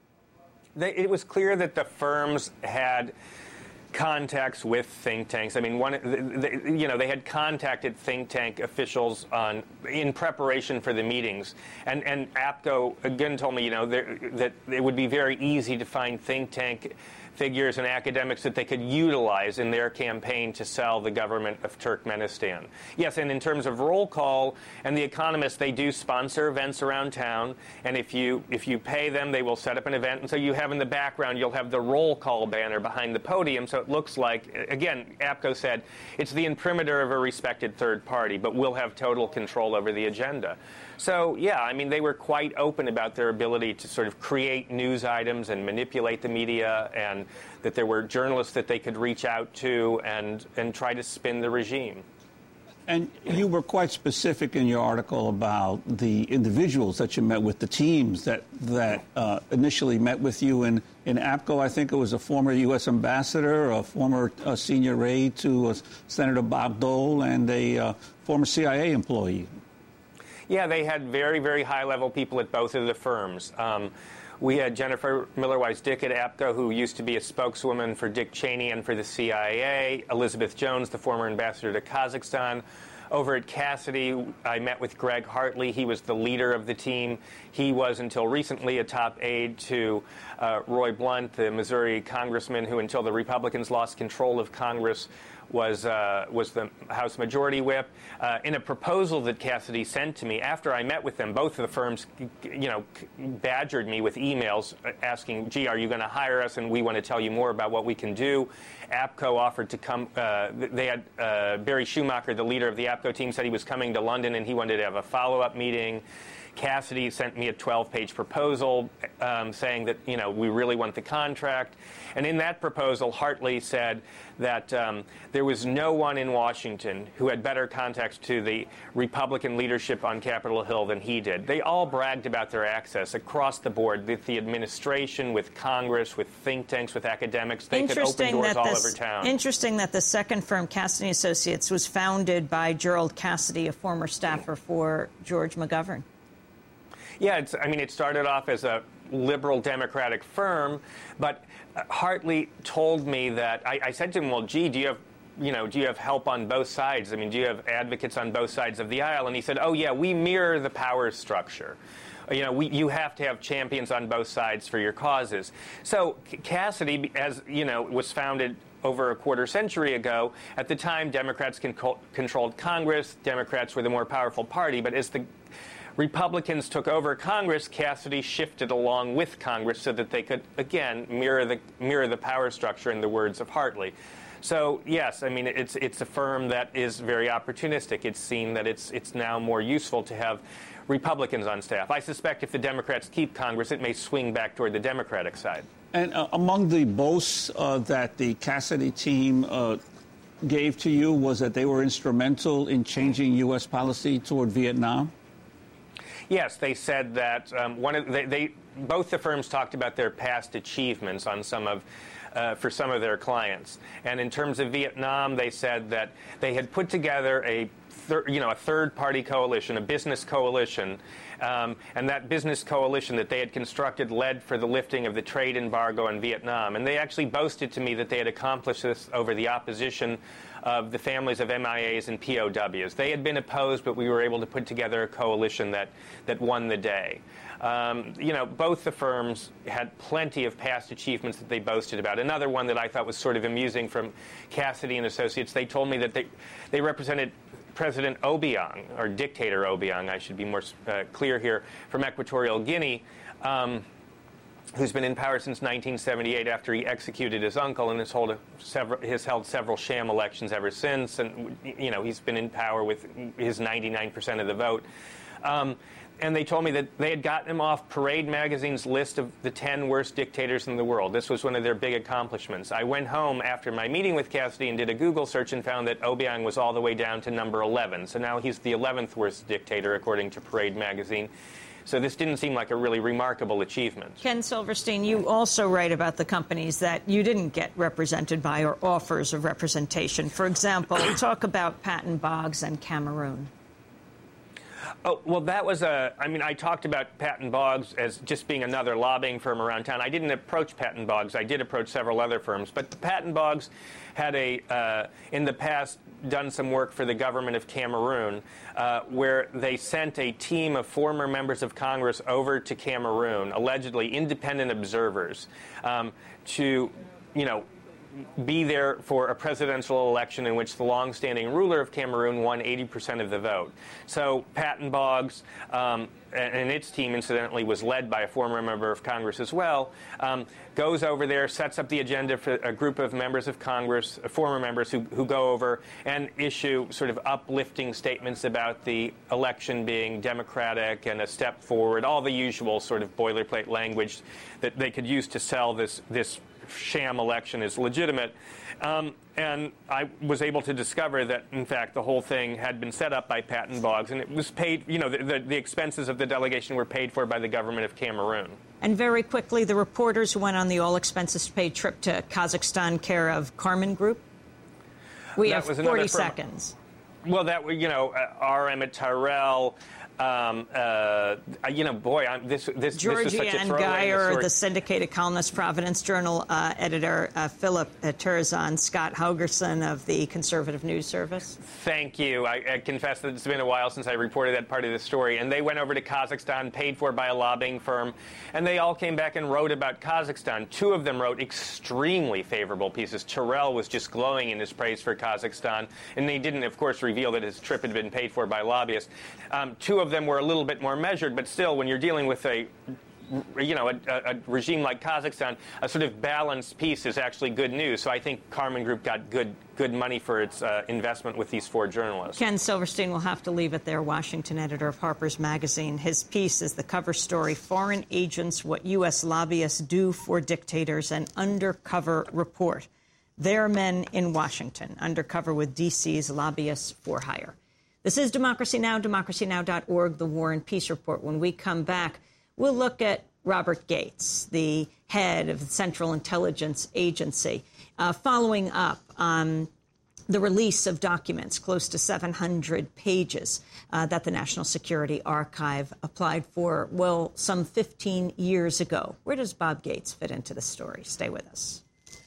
[SPEAKER 11] It was clear that the firms had contacts with think tanks. I mean, they had contacted think tank officials in preparation for the meetings, and APCO again told me, that it would be very easy to find think tank figures and academics that they could utilize in their campaign to sell the government of Turkmenistan. Yes, and in terms of roll call and The Economist, they do sponsor events around town, and if you pay them, they will set up an event, and so you have in the background, you'll have the roll call banner behind the podium, so it looks like, again, APCO said, it's the imprimatur of a respected third party, but we'll have total control over the agenda. So, yeah, I mean, they were quite open about their ability to sort of create news items and manipulate the media, and that there were journalists that they could reach out to and try to spin the regime.
[SPEAKER 9] And you were quite specific in your article about the individuals that you met with, the teams that initially met with you in APCO. I think it was a former U.S. ambassador, a former senior aide to Senator Bob Dole, and a former CIA employee.
[SPEAKER 11] Yeah, they had very, very high-level people at both of the firms. We had Jennifer Miller-Weiss-Dick at APCO, who used to be a spokeswoman for Dick Cheney and for the CIA. Elizabeth Jones, the former ambassador to Kazakhstan. Over at Cassidy, I met with Greg Hartley. He was the leader of the team. He was, until recently, a top aide to Roy Blunt, the Missouri congressman who, until the Republicans lost control of Congress, was the House Majority Whip. In a proposal that Cassidy sent to me after I met with them, both of the firms, badgered me with emails asking, "Gee, are you going to hire us? And we want to tell you more about what we can do." APCO offered to come. They had Barry Schumacher, the leader of the APCO team, said he was coming to London and he wanted to have a follow-up meeting. Cassidy sent me a 12-page proposal saying that, we really want the contract. And in that proposal, Hartley said that there was no one in Washington who had better contacts to the Republican leadership on Capitol Hill than he did. They all bragged about their access across the board, with the administration, with Congress, with think tanks, with academics. They could open doors all over town.
[SPEAKER 1] Interesting that the second firm, Cassidy Associates, was founded by Gerald Cassidy, a former staffer for George McGovern.
[SPEAKER 11] Yeah, it started off as a liberal Democratic firm, but Hartley told me that I said to him, "Well, gee, do you have help on both sides? Do you have advocates on both sides of the aisle?" And he said, "Oh yeah, we mirror the power structure. You have to have champions on both sides for your causes." So Cassidy, as was founded over a quarter century ago. At the time, Democrats controlled Congress. Democrats were the more powerful party, but as the Republicans took over Congress, Cassidy shifted along with Congress so that they could, again, mirror the power structure, in the words of Hartley. So, yes, it's a firm that is very opportunistic. It's seen that it's now more useful to have Republicans on staff. I suspect if the Democrats keep Congress, it may swing back toward the Democratic side.
[SPEAKER 9] And among the boasts that the Cassidy team gave to you was that they were instrumental in changing U.S. policy toward Vietnam?
[SPEAKER 11] Yes, they said that both the firms talked about their past achievements on for some of their clients. And in terms of Vietnam, they said that they had put together a third-party coalition, a business coalition, and that business coalition that they had constructed led for the lifting of the trade embargo in Vietnam. And they actually boasted to me that they had accomplished this over the opposition of the families of MIAs and POWs. They had been opposed, but we were able to put together a coalition that won the day. Both the firms had plenty of past achievements that they boasted about. Another one that I thought was sort of amusing from Cassidy and Associates, they told me that they represented President Obiang, or Dictator Obiang, I should be more clear here, from Equatorial Guinea, who's been in power since 1978 after he executed his uncle, and has held several sham elections ever since. And, he's been in power with his 99% of the vote. And they told me that they had gotten him off Parade magazine's list of the 10 worst dictators in the world. This was one of their big accomplishments. I went home after my meeting with Cassidy and did a Google search and found that Obiang was all the way down to number 11. So now he's the 11th worst dictator, according to Parade magazine. So this didn't seem like a really remarkable achievement.
[SPEAKER 1] Ken Silverstein, you also write about the companies that you didn't get represented by or offers of representation. For example, talk about Patton Boggs and Cameroon.
[SPEAKER 11] Oh, well, that was I talked about Patton Boggs as just being another lobbying firm around town. I didn't approach Patton Boggs. I did approach several other firms. But Patton Boggs had in the past, done some work for the government of Cameroon, where they sent a team of former members of Congress over to Cameroon, allegedly independent observers, to, be there for a presidential election in which the long-standing ruler of Cameroon won 80% of the vote. So Patton Boggs and its team, incidentally, was led by a former member of Congress as well, goes over there, sets up the agenda for a group of members of Congress, former members who go over and issue sort of uplifting statements about the election being democratic and a step forward, all the usual sort of boilerplate language that they could use to sell this sham election is legitimate. And I was able to discover that, in fact, the whole thing had been set up by Patton Boggs, and it was paid, the expenses of the delegation were paid for by the government of Cameroon.
[SPEAKER 1] And very quickly, the reporters who went on the all-expenses-paid trip to Kazakhstan care of Carmen Group. We have 40 seconds.
[SPEAKER 11] Well, that, R. Emmett Tyrell, This is
[SPEAKER 1] Georgia
[SPEAKER 11] such a
[SPEAKER 1] and
[SPEAKER 11] throwaway
[SPEAKER 1] Geyer,
[SPEAKER 11] in
[SPEAKER 1] the syndicated columnist, Providence Journal editor, Philip Terzan, Scott Hogerson of the Conservative News Service.
[SPEAKER 11] Thank you. I confess that it's been a while since I reported that part of the story. And they went over to Kazakhstan, paid for by a lobbying firm, and they all came back and wrote about Kazakhstan. Two of them wrote extremely favorable pieces. Terrell was just glowing in his praise for Kazakhstan, and they didn't, of course, reveal that his trip had been paid for by lobbyists. Two of them were a little bit more measured, but still, when you're dealing with a regime like Kazakhstan, a sort of balanced piece is actually good news. So I think Carmen Group got good money for its investment with these four journalists.
[SPEAKER 1] Ken Silverstein will have to leave it there, Washington editor of Harper's Magazine. His piece is the cover story, Foreign Agents, What U.S. Lobbyists Do for Dictators, an undercover report. Their men in Washington, undercover with D.C.'s lobbyists for hire. This is Democracy Now!, democracynow.org, the War and Peace Report. When we come back, we'll look at Robert Gates, the head of the Central Intelligence Agency, following up on the release of documents, close to 700 pages, that the National Security Archive applied for, well, some 15 years ago. Where does Bob Gates fit into the story? Stay with us.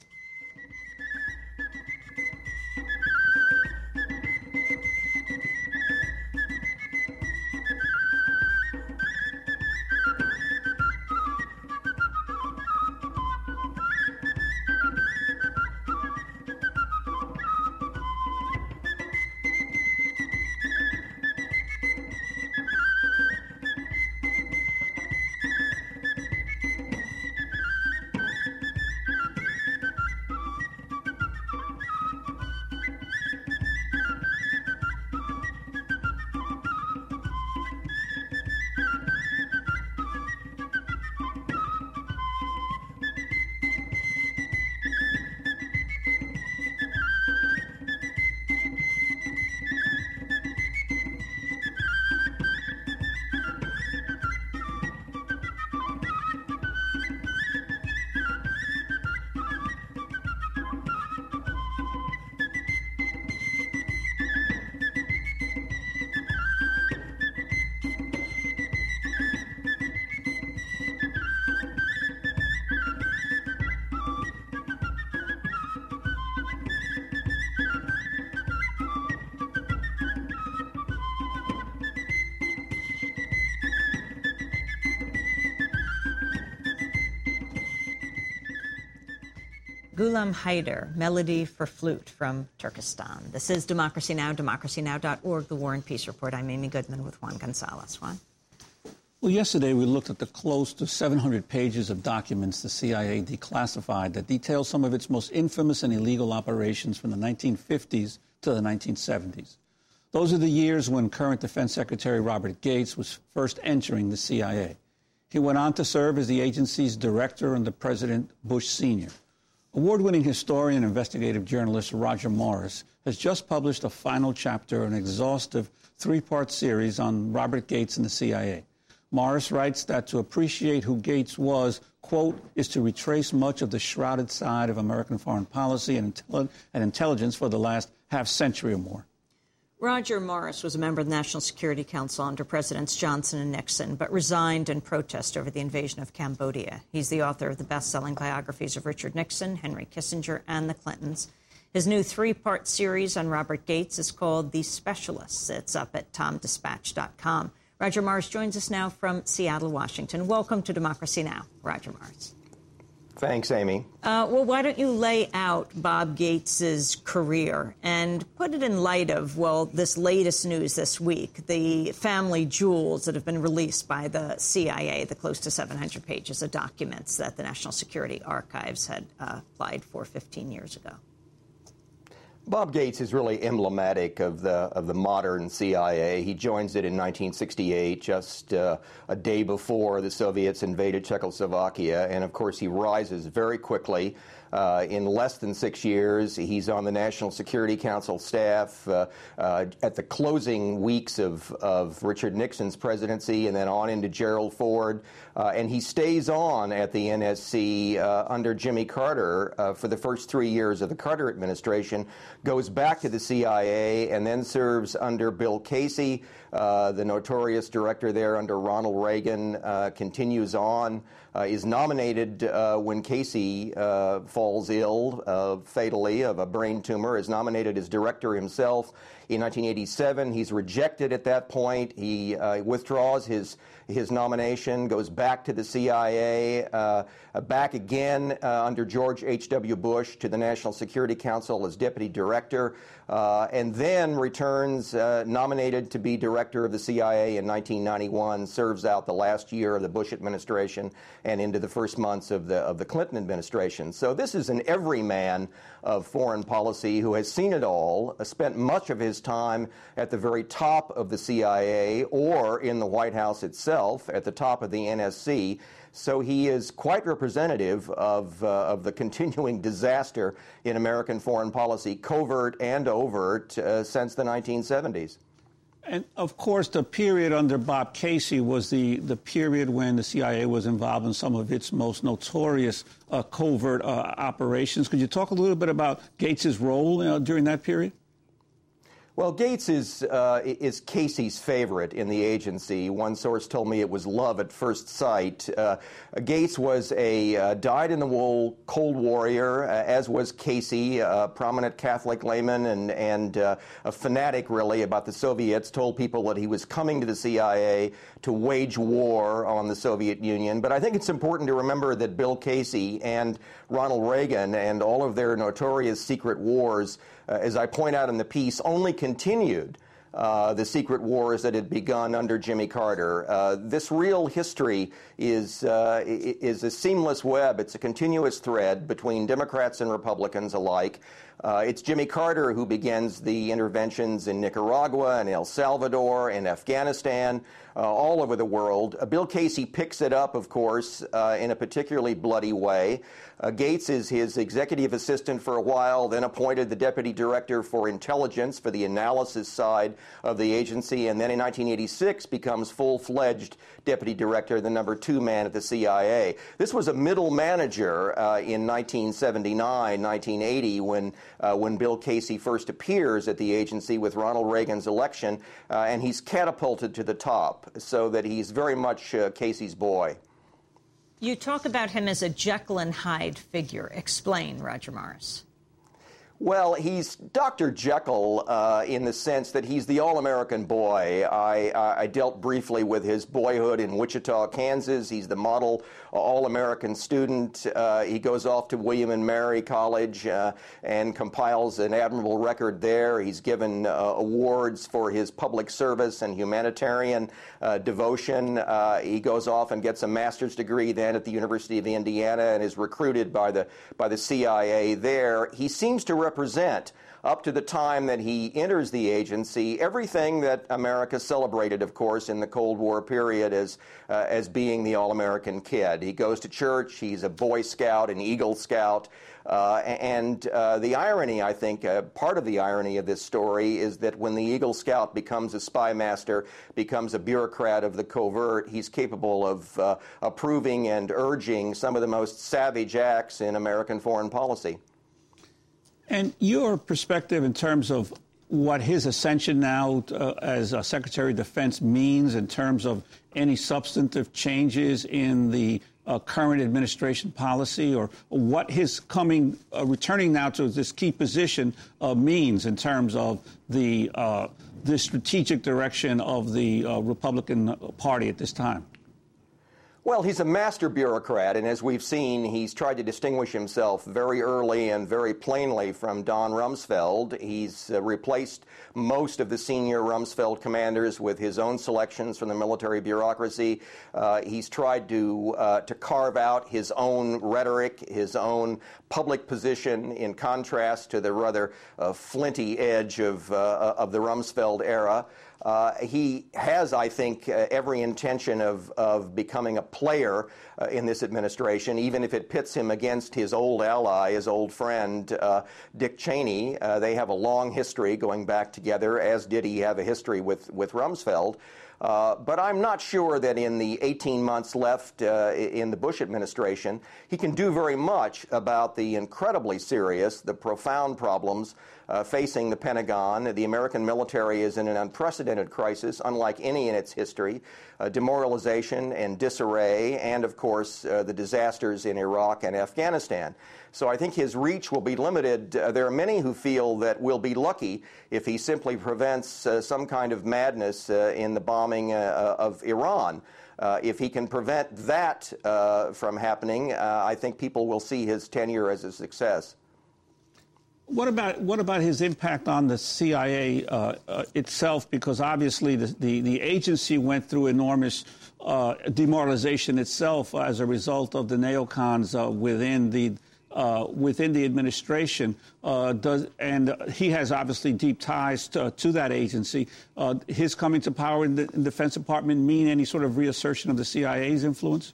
[SPEAKER 1] Ghulam Haider, Melody for Flute from Turkestan. This is Democracy Now!, democracynow.org, the War and Peace Report. I'm Amy Goodman with Juan Gonzalez. Juan?
[SPEAKER 9] Well, yesterday we looked at the close to 700 pages of documents the CIA declassified that detail some of its most infamous and illegal operations from the 1950s to the 1970s. Those are the years when current Defense Secretary Robert Gates was first entering the CIA. He went on to serve as the agency's director under President Bush Sr. Award-winning historian and investigative journalist Roger Morris has just published a final chapter, an exhaustive three-part series on Robert Gates and the CIA. Morris writes that to appreciate who Gates was, quote, is to retrace much of the shrouded side of American foreign policy and intelligence for the last half-century or more.
[SPEAKER 1] Roger Morris was a member of the National Security Council under Presidents Johnson and Nixon, but resigned in protest over the invasion of Cambodia. He's the author of the best-selling biographies of Richard Nixon, Henry Kissinger, and the Clintons. His new three-part series on Robert Gates is called The Specialists. It's up at TomDispatch.com. Roger Morris joins us now from Seattle, Washington. Welcome to Democracy Now!, Roger Morris.
[SPEAKER 12] Thanks, Amy.
[SPEAKER 1] Well, why don't you lay out Bob Gates's career and put it in light of, well, this latest news this week, the family jewels that have been released by the CIA, the close to 700 pages of documents that the National Security Archives had applied for 15 years ago.
[SPEAKER 12] Bob Gates is really emblematic of the modern CIA. He joins it in 1968, just a day before the Soviets invaded Czechoslovakia, and of course he rises very quickly in less than 6 years. He's on the National Security Council staff at the closing weeks of Richard Nixon's presidency and then on into Gerald Ford. And he stays on at the NSC under Jimmy Carter for the first 3 years of the Carter administration, goes back to the CIA, and then serves under Bill Casey, the notorious director there under Ronald Reagan, continues on, is nominated when Casey falls ill fatally of a brain tumor, is nominated as director himself in 1987. He's rejected at that point. He withdraws his nomination, goes back to the CIA, back again under George H.W. Bush to the National Security Council as deputy director, and then returns nominated to be director of the CIA in 1991, serves out the last year of the Bush administration and into the first months of the Clinton administration. So this is an everyman of foreign policy who has seen it all, spent much of his time at the very top of the CIA or in the White House itself, at the top of the NSC. So he is quite representative of the continuing disaster in American foreign policy, covert and overt, since the 1970s.
[SPEAKER 9] And, of course, the period under Bob Casey was the period when the CIA was involved in some of its most notorious covert operations. Could you talk a little bit about Gates's role during that period?
[SPEAKER 12] Well, Gates is Casey's favorite in the agency. One source told me it was love at first sight. Gates was a dyed-in-the-wool cold warrior, as was Casey, a prominent Catholic layman and a fanatic, really, about the Soviets, told people that he was coming to the CIA to wage war on the Soviet Union. But I think it's important to remember that Bill Casey and Ronald Reagan and all of their notorious secret wars, as I point out in the piece, only continued the secret wars that had begun under Jimmy Carter. This real history is a seamless web. It's a continuous thread between Democrats and Republicans alike. It's Jimmy Carter who begins the interventions in Nicaragua and El Salvador and Afghanistan, all over the world. Bill Casey picks it up, of course, in a particularly bloody way. Gates is his executive assistant for a while, then appointed the deputy director for intelligence for the analysis side of the agency, and then in 1986 becomes full-fledged deputy director, the number 2 man at the CIA. This was a middle manager in 1979, 1980, when Bill Casey first appears at the agency with Ronald Reagan's election, and he's catapulted to the top, so that he's very much Casey's boy.
[SPEAKER 1] You talk about him as a Jekyll and Hyde figure. Explain, Roger Morris.
[SPEAKER 12] Well, he's Dr. Jekyll in the sense that he's the all-American boy. I dealt briefly with his boyhood in Wichita, Kansas. He's the model all-American student. He goes off to William and Mary College and compiles an admirable record there. He's given awards for his public service and humanitarian devotion. He goes off and gets a master's degree then at the University of Indiana and is recruited by the CIA there. He seems to represent, up to the time that he enters the agency, everything that America celebrated, of course, in the Cold War period as being the all-American kid. He goes to church, he's a Boy Scout, an Eagle Scout, and the irony, I think, part of the irony of this story is that when the Eagle Scout becomes a spy master, becomes a bureaucrat of the covert, he's capable of approving and urging some of the most savage acts in American foreign policy.
[SPEAKER 9] And your perspective in terms of what his ascension now as Secretary of Defense means in terms of any substantive changes in the current administration policy, or what his returning now to this key position means in terms of the strategic direction of the Republican Party at this time?
[SPEAKER 12] Well, he's a master bureaucrat, and as we've seen, he's tried to distinguish himself very early and very plainly from Don Rumsfeld. He's replaced most of the senior Rumsfeld commanders with his own selections from the military bureaucracy. He's tried to carve out his own rhetoric, his own public position, in contrast to the rather flinty edge of the Rumsfeld era. He has, I think, every intention of becoming a player in this administration, even if it pits him against his old ally, his old friend, Dick Cheney. They have a long history going back together, as did he have a history with Rumsfeld. But I'm not sure that in the 18 months left in the Bush administration, he can do very much about the incredibly serious, the profound problems facing the Pentagon. The American military is in an unprecedented crisis, unlike any in its history. Demoralization and disarray, and of course the disasters in Iraq and Afghanistan. So I think his reach will be limited. There are many who feel that we'll be lucky if he simply prevents some kind of madness in the bombing of Iran. If he can prevent that from happening, I think people will see his tenure as a success.
[SPEAKER 9] What about his impact on the CIA itself? Because obviously the agency went through enormous demoralization itself as a result of the neocons within the administration. And he has obviously deep ties to that agency. His coming to power in the Defense Department mean any sort of reassertion of the CIA's influence?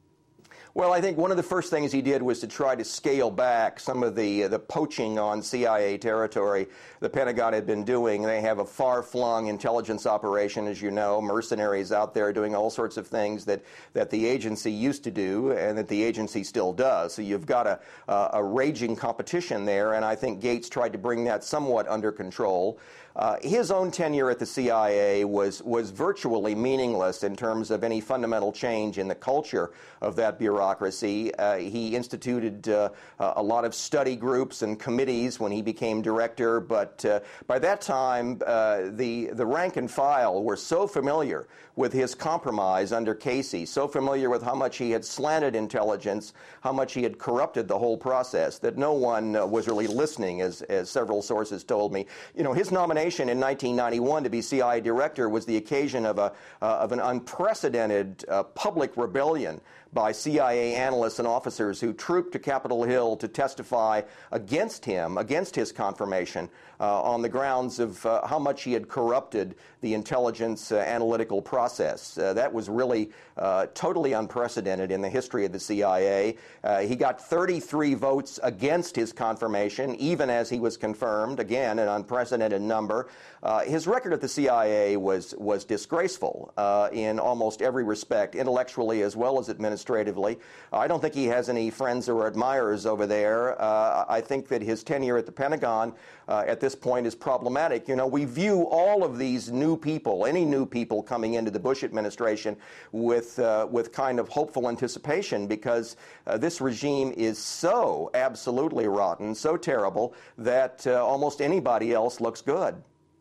[SPEAKER 12] Well, I think one of the first things he did was to try to scale back some of the poaching on CIA territory the Pentagon had been doing. They have a far-flung intelligence operation, as you know, mercenaries out there doing all sorts of things that the agency used to do and that the agency still does. So you've got a raging competition there, and I think Gates tried to bring that somewhat under control. His own tenure at the CIA was virtually meaningless in terms of any fundamental change in the culture of that bureaucracy. He instituted a lot of study groups and committees when he became director, but by that time, the rank and file were so familiar with his compromise under Casey, so familiar with how much he had slanted intelligence, how much he had corrupted the whole process, that no one was really listening, as several sources told me. You know, his nomination in 1991 to be CIA director was the occasion of an unprecedented public rebellion by CIA analysts and officers who trooped to Capitol Hill to testify against him, against his confirmation, on the grounds of how much he had corrupted the intelligence analytical process. That was really totally unprecedented in the history of the CIA. He got 33 votes against his confirmation, even as he was confirmed, again, an unprecedented number. His record at the CIA was disgraceful in almost every respect, intellectually as well as administratively. I don't think he has any friends or admirers over there. I think that his tenure at the Pentagon at this point is problematic. You know, we view all of these new people, any new people coming into the Bush administration, with kind of hopeful anticipation, because this regime is so absolutely rotten, so terrible, that almost anybody else looks good.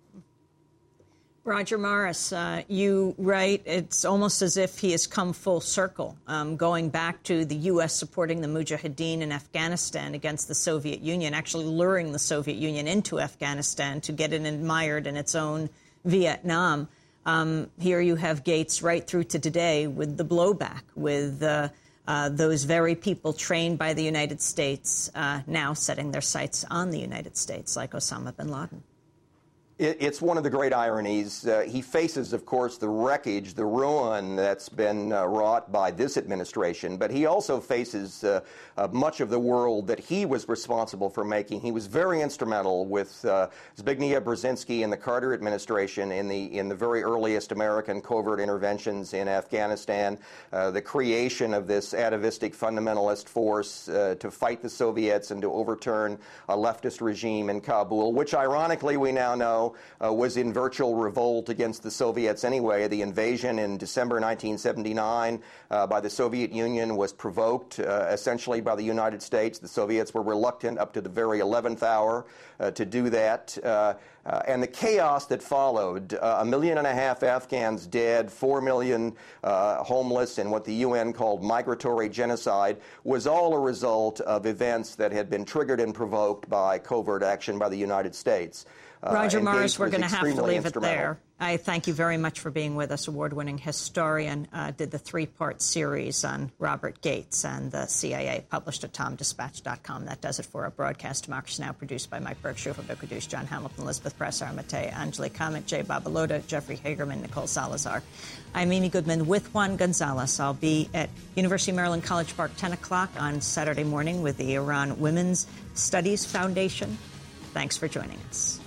[SPEAKER 1] Roger Morris, you write it's almost as if he has come full circle, going back to the U.S. supporting the Mujahideen in Afghanistan against the Soviet Union, actually luring the Soviet Union into Afghanistan to get it admired in its own Vietnam. Here you have Gates right through to today with the blowback, with those very people trained by the United States now setting their sights on the United States, like Osama bin Laden.
[SPEAKER 12] It's one of the great ironies. He faces, of course, the wreckage, the ruin that's been wrought by this administration, but he also faces much of the world that he was responsible for making. He was very instrumental with Zbigniew Brzezinski and the Carter administration in the very earliest American covert interventions in Afghanistan, the creation of this atavistic fundamentalist force to fight the Soviets and to overturn a leftist regime in Kabul, which ironically we now know was in virtual revolt against the Soviets anyway. The invasion in December 1979 by the Soviet Union was provoked essentially by the United States. The Soviets were reluctant up to the very 11th hour to do that. And the chaos that followed, 1.5 million Afghans dead, 4 million homeless, and what the UN called migratory genocide, was all a result of events that had been triggered and provoked by covert action by the United States.
[SPEAKER 1] Roger Morris, we're going to have to leave it there. I thank you very much for being with us. Award-winning historian, did the three-part series on Robert Gates and the CIA, published at TomDispatch.com. That does it for our broadcast. Democracy Now! Produced by Mike Berkshire, Vic Caduce, John Hamilton, Elizabeth Press, Armate, Angelique Comet, Jay Babaloda, Jeffrey Hagerman, Nicole Salazar. I'm Amy Goodman with Juan Gonzalez. I'll be at University of Maryland College Park 10 o'clock on Saturday morning with the Iran Women's Studies Foundation. Thanks for joining us.